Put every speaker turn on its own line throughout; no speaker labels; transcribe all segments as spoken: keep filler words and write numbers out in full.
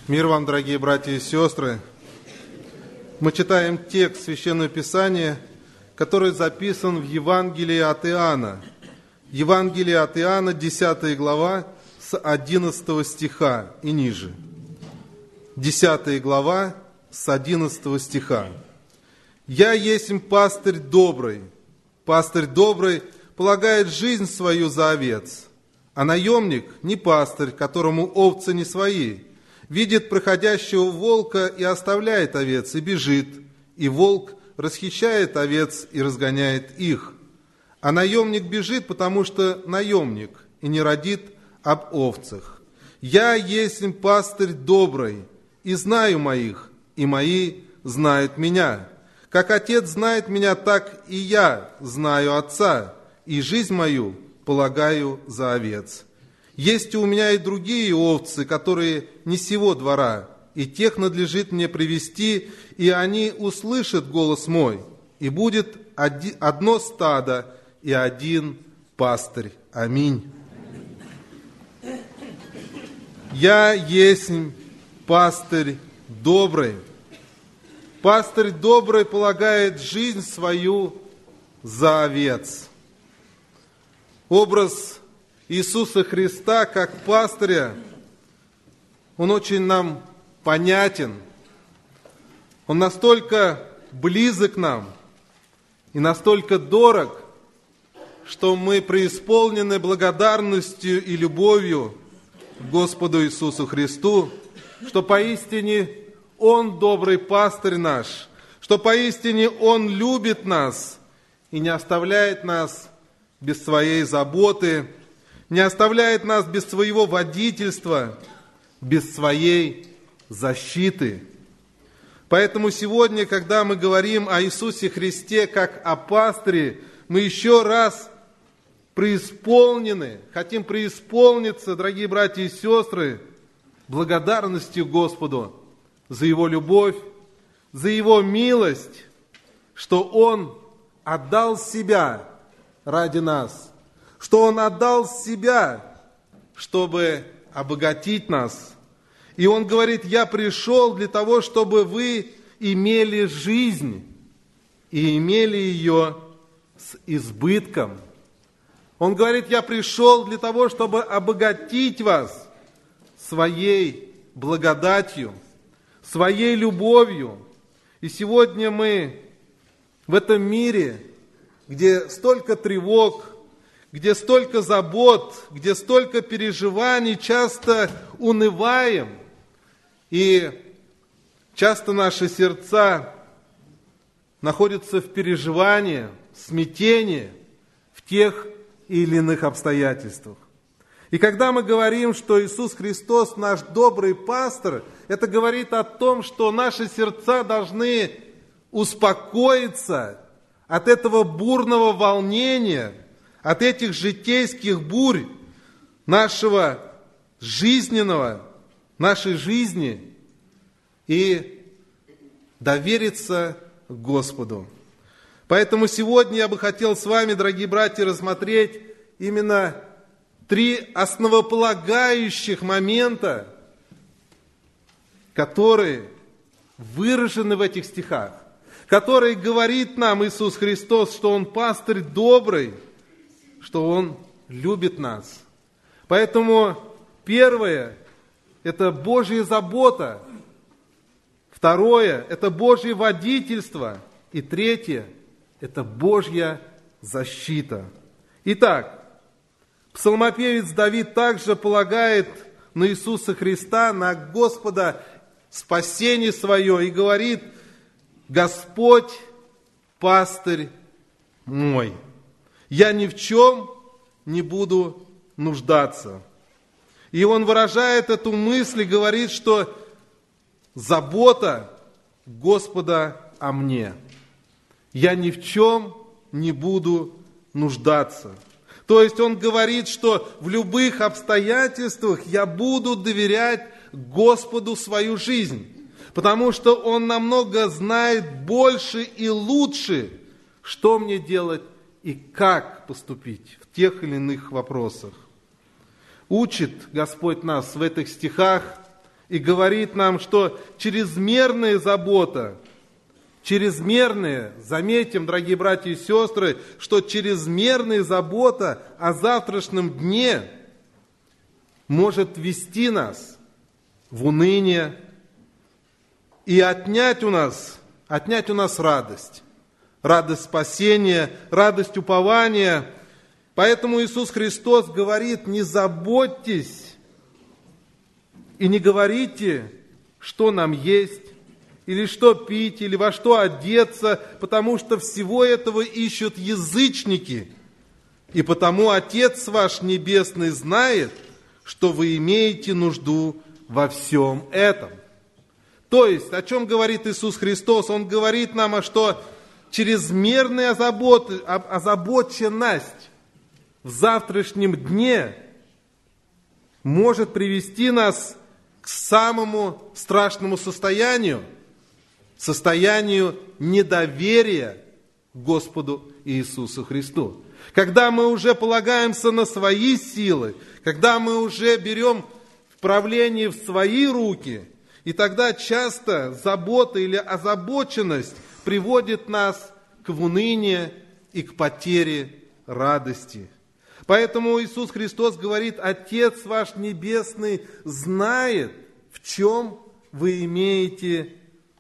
Мир вам, дорогие братья и сестры! Мы читаем текст Священного Писания, который записан в Евангелии от Иоанна. Евангелие от Иоанна, десятая глава, с одиннадцатого стиха и ниже. десятая глава, с одиннадцатого стиха. «Я есмь пастырь добрый. Пастырь добрый полагает жизнь свою за овец, а наемник не пастырь, которому овцы не свои. Видит проходящего волка и оставляет овец, и бежит, и волк расхищает овец и разгоняет их. А наемник бежит, потому что наемник, и не родит об овцах. Я есмь пастырь добрый, и знаю моих, и мои знают меня. Как Отец знает меня, так и я знаю Отца, и жизнь мою полагаю за овец. Есть у меня и другие овцы, которые не сего двора, и тех надлежит мне привести, и они услышат голос мой, и будет одно стадо и один пастырь. Аминь. Я есмь пастырь добрый. Пастырь добрый полагает жизнь свою за овец. Образ Иисуса Христа как пастыря, он очень нам понятен. Он настолько близок нам и настолько дорог, что мы преисполнены благодарностью и любовью к Господу Иисусу Христу, что поистине Он добрый пастырь наш, что поистине Он любит нас и не оставляет нас без своей заботы, не оставляет нас без своего водительства, без своей защиты. Поэтому сегодня, когда мы говорим о Иисусе Христе как о пастыре, мы еще раз преисполнены, хотим преисполниться, дорогие братья и сестры, благодарностью Господу за Его любовь, за Его милость, что Он отдал Себя ради нас, что Он отдал Себя, чтобы обогатить нас. И Он говорит: я пришел для того, чтобы вы имели жизнь и имели ее с избытком. Он говорит: я пришел для того, чтобы обогатить вас своей благодатью, своей любовью. И сегодня мы в этом мире, где столько тревог, где столько забот, где столько переживаний, часто унываем, и часто наши сердца находятся в переживании, в смятении, в тех или иных обстоятельствах. И когда мы говорим, что Иисус Христос наш добрый пастырь, это говорит о том, что наши сердца должны успокоиться от этого бурного волнения, от этих житейских бурь нашего жизненного, нашей жизни, и довериться Господу. Поэтому сегодня я бы хотел с вами, дорогие братья, рассмотреть именно три основополагающих момента, которые выражены в этих стихах, которые говорит нам Иисус Христос, что Он пастырь добрый, что Он любит нас. Поэтому первое – это Божья забота. Второе – это Божье водительство. И третье – это Божья защита. Итак, псалмопевец Давид также полагает на Иисуса Христа, на Господа спасение свое и говорит: Господь пастырь мой. Я ни в чем не буду нуждаться. И он выражает эту мысль и говорит, что забота Господа о мне. Я ни в чем не буду нуждаться. То есть он говорит, что в любых обстоятельствах я буду доверять Господу свою жизнь, потому что Он намного знает больше и лучше, что мне делать и как поступить в тех или иных вопросах. Учит Господь нас в этих стихах и говорит нам, что чрезмерная забота, чрезмерная, заметим, дорогие братья и сестры, что чрезмерная забота о завтрашнем дне может ввести нас в уныние и отнять у нас, отнять у нас радость. Радость спасения, радость упования. Поэтому Иисус Христос говорит: не заботьтесь и не говорите, что нам есть, или что пить, или во что одеться, потому что всего этого ищут язычники. И потому Отец ваш Небесный знает, что вы имеете нужду во всем этом. То есть, о чем говорит Иисус Христос? Он говорит нам, что чрезмерная озабот... озабоченность в завтрашнем дне может привести нас к самому страшному состоянию, состоянию недоверия Господу Иисусу Христу. Когда мы уже полагаемся на свои силы, когда мы уже берем правление в свои руки, и тогда часто забота или озабоченность приводит нас к унынию и к потере радости. Поэтому Иисус Христос говорит: Отец ваш Небесный знает, в чем вы имеете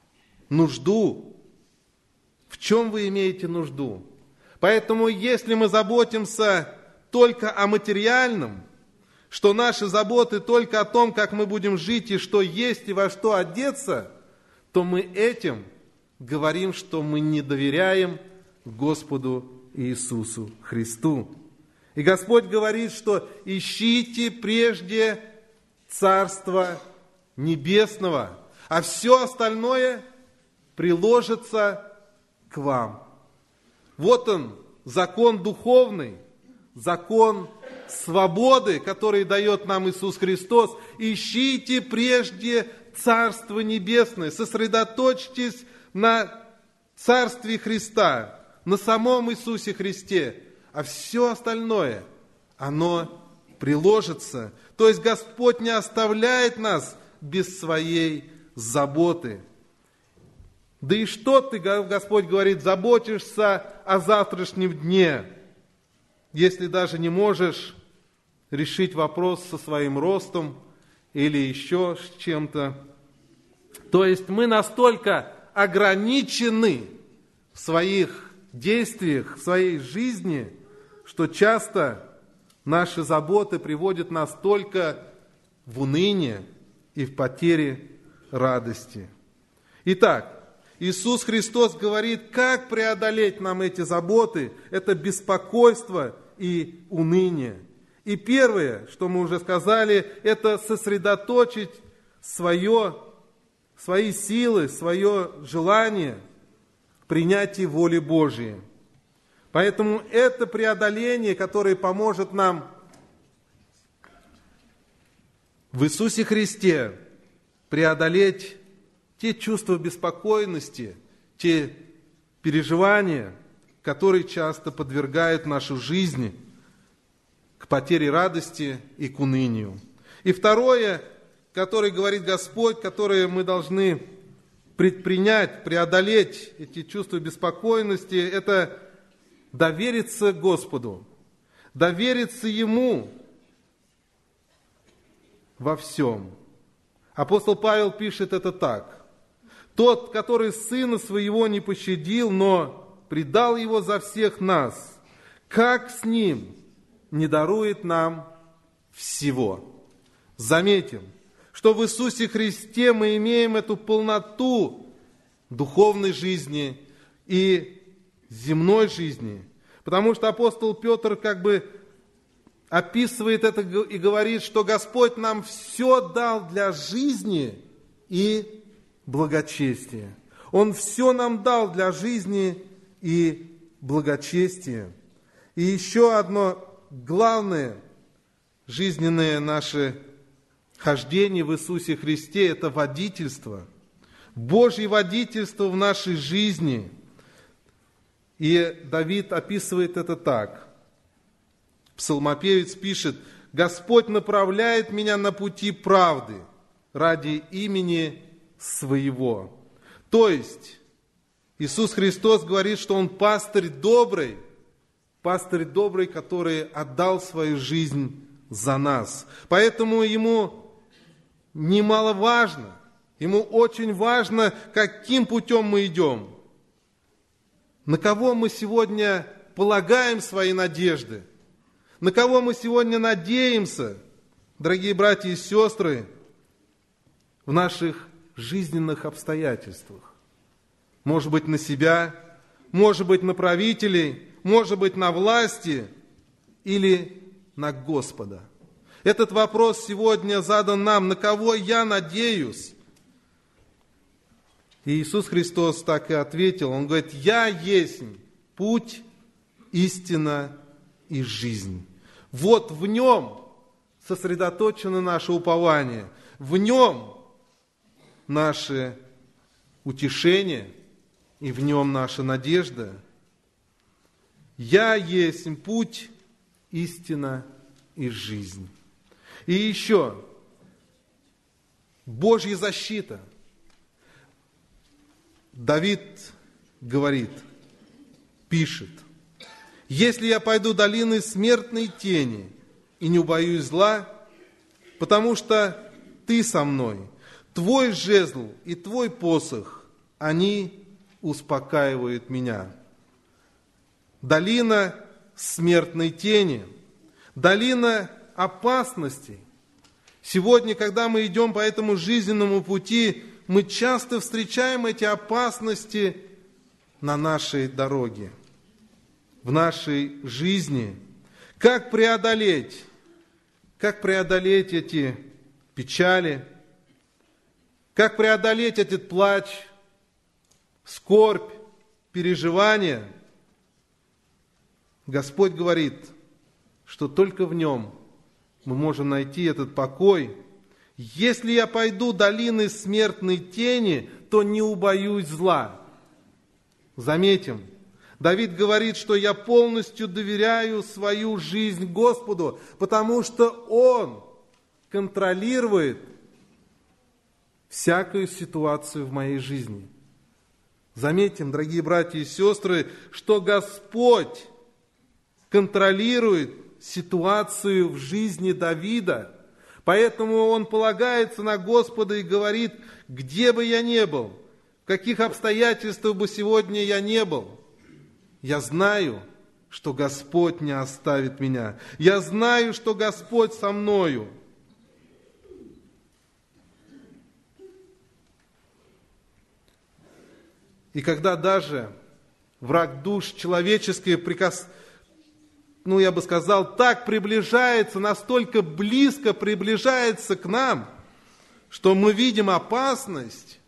нужду. В чем вы имеете нужду. Поэтому, если мы заботимся только о материальном, что наши заботы только о том, как мы будем жить и что есть и во что одеться, то мы этим говорим, что мы не доверяем Господу Иисусу Христу. И Господь говорит, что ищите прежде Царства Небесного, а все остальное приложится к вам. Вот он, закон духовный, закон свободы, который дает нам Иисус Христос. Ищите прежде Царство Небесное, сосредоточьтесь на Царстве Христа, на самом Иисусе Христе, а все остальное, оно приложится. То есть Господь не оставляет нас без своей заботы. Да и что ты, Господь говорит, заботишься о завтрашнем дне, если даже не можешь решить вопрос со своим ростом или еще с чем-то. То есть мы настолько ограничены в своих действиях, в своей жизни, что часто наши заботы приводят нас только в уныние и в потере радости. Итак, Иисус Христос говорит, как преодолеть нам эти заботы, это беспокойство и уныние. И первое, что мы уже сказали, это сосредоточить свое, свои силы, свое желание в принятии воли Божьей. Поэтому это преодоление, которое поможет нам в Иисусе Христе преодолеть те чувства беспокойности, те переживания, которые часто подвергают нашу жизнь к потере радости и к унынию. И второе, которое говорит Господь, которое мы должны предпринять, преодолеть эти чувства беспокойности, это довериться Господу, довериться Ему во всем. Апостол Павел пишет это так. Тот, который сына своего не пощадил, но предал его за всех нас, как с ним не дарует нам всего? Заметим, что в Иисусе Христе мы имеем эту полноту духовной жизни и земной жизни. Потому что апостол Петр как бы описывает это и говорит, что Господь нам все дал для жизни и благочестия. Он все нам дал для жизни и благочестия. И еще одно главное жизненное наше хождение в Иисусе Христе – это водительство. Божье водительство в нашей жизни. И Давид описывает это так. Псалмопевец пишет: «Господь направляет меня на пути правды ради имени своего. То есть Иисус Христос говорит, что Он пастырь добрый, пастырь добрый, который отдал свою жизнь за нас. Поэтому Ему немаловажно, Ему очень важно, каким путем мы идем, на кого мы сегодня полагаем свои надежды, на кого мы сегодня надеемся, дорогие братья и сестры, в наших жизненных обстоятельствах. Может быть, на себя, может быть, на правителей, может быть, на власти или на Господа. Этот вопрос сегодня задан нам, на кого я надеюсь. И Иисус Христос так и ответил. Он говорит: «Я есть путь, истина и жизнь». Вот в Нем сосредоточено наше упование, в Нем наше утешение и в Нем наша надежда. «Я есть путь, истина и жизнь». И еще Божья защита. Давид говорит, пишет: «Если я пойду долиной смертной тени и не убоюсь зла, потому что Ты со мной, Твой жезл и Твой посох, они успокаивают меня». Долина смертной тени, долина опасностей. Сегодня, когда мы идем по этому жизненному пути, мы часто встречаем эти опасности на нашей дороге, в нашей жизни. Как преодолеть? Как преодолеть эти печали? Как преодолеть этот плач, скорбь, переживания? Господь говорит, что только в Нем мы можем найти этот покой. «Если я пойду долиной смертной тени, то не убоюсь зла». Заметим, Давид говорит, что я полностью доверяю свою жизнь Господу, потому что Он контролирует всякую ситуацию в моей жизни. Заметим, дорогие братья и сестры, что Господь контролирует ситуацию в жизни Давида. Поэтому он полагается на Господа и говорит: где бы я ни был, в каких обстоятельствах бы сегодня я не был, я знаю, что Господь не оставит меня. Я знаю, что Господь со мною. И когда даже враг душ человеческих прикасается, ну, я бы сказал, так приближается, настолько близко приближается к нам, что мы видим опасность.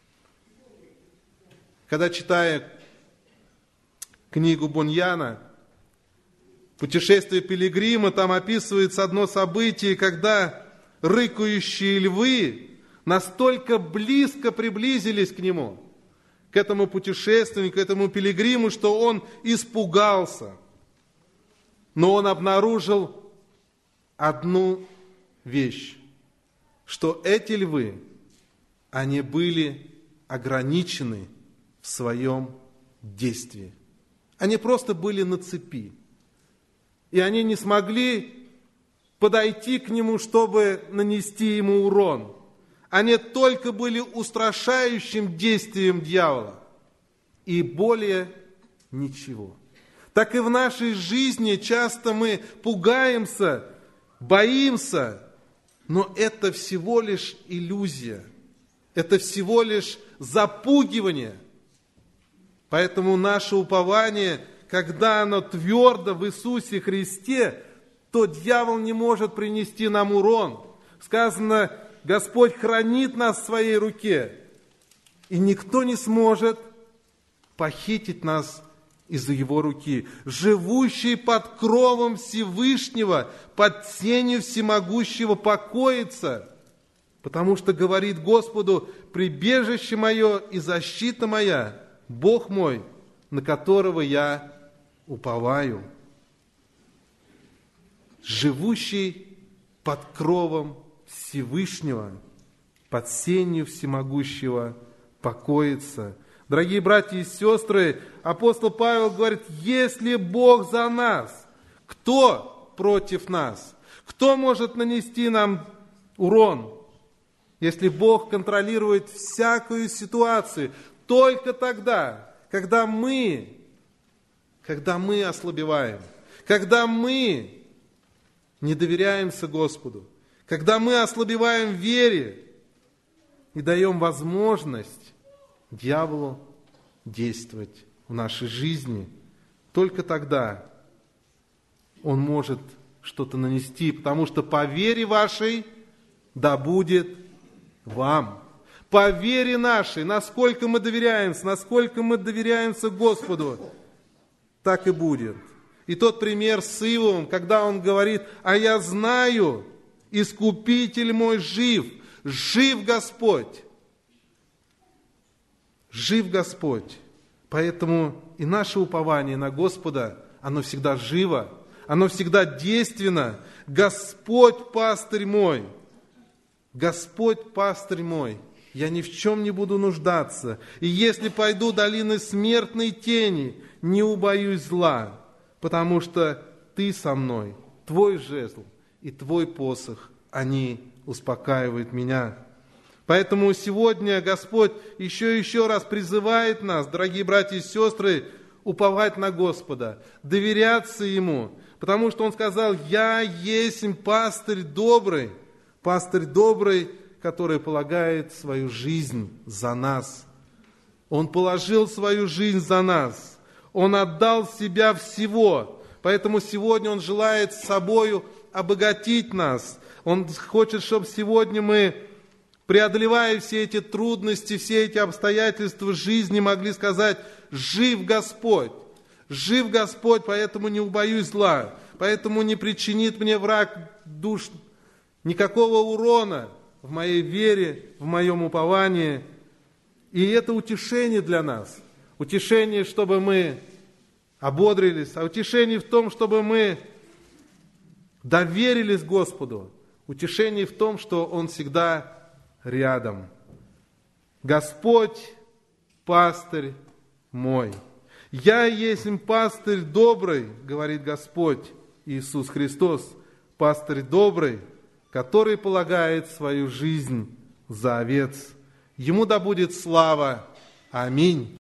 Когда, читая книгу Буньяна «Путешествие пилигрима», там описывается одно событие, когда рыкающие львы настолько близко приблизились к нему, к этому путешественнику, к этому пилигриму, что он испугался. Но он обнаружил одну вещь, что эти львы, они были ограничены в своем действии. Они просто были на цепи. И они не смогли подойти к нему, чтобы нанести ему урон. Они только были устрашающим действием дьявола. И более ничего. Так и в нашей жизни часто мы пугаемся, боимся, но это всего лишь иллюзия, это всего лишь запугивание. Поэтому наше упование, когда оно твердо в Иисусе Христе, то дьявол не может принести нам урон. Сказано, Господь хранит нас в своей руке, и никто не сможет похитить нас из-за Его руки. Живущий под кровом Всевышнего, под тенью Всемогущего покоится, потому что говорит Господу: прибежище мое и защита моя, Бог мой, на которого я уповаю. Живущий под кровом Всевышнего. под сенью всемогущего покоится. Дорогие братья и сестры, апостол Павел говорит, если Бог за нас, кто против нас? Кто может нанести нам урон? Если Бог контролирует всякую ситуацию, только тогда, когда мы, когда мы ослабеваем, когда мы не доверяемся Господу, когда мы ослабеваем в вере и даем возможность дьяволу действовать в нашей жизни, только тогда он может что-то нанести, потому что по вере вашей да будет вам. По вере нашей, насколько мы доверяемся, насколько мы доверяемся Господу, так и будет. И тот пример с Иовом, когда он говорит, а я знаю, Искупитель мой жив, жив Господь. Жив Господь. Поэтому и наше упование на Господа, оно всегда живо, оно всегда действенно. Господь пастырь мой, Господь пастырь мой, я ни в чем не буду нуждаться. И если пойду долины смертной тени, не убоюсь зла, потому что Ты со мной, Твой жезл и Твой посох, они успокаивают меня. Поэтому сегодня Господь еще и еще раз призывает нас, дорогие братья и сестры, уповать на Господа, доверяться Ему, потому что Он сказал, «Я есть пастырь добрый», пастырь добрый, который полагает свою жизнь за нас. Он положил свою жизнь за нас, Он отдал себя всего, поэтому сегодня Он желает собою обогатить нас. Он хочет, чтобы сегодня мы, преодолевая все эти трудности, все эти обстоятельства жизни, могли сказать, жив Господь, жив Господь, поэтому не убоюсь зла, поэтому не причинит мне враг душ никакого урона в моей вере, в моем уповании. И это утешение для нас, утешение, чтобы мы ободрились, а утешение в том, чтобы мы доверились Господу, утешение в том, что Он всегда рядом. Господь, пастырь мой. Я есть пастырь добрый, говорит Господь Иисус Христос, пастырь добрый, который полагает свою жизнь за овец. Ему да будет слава. Аминь.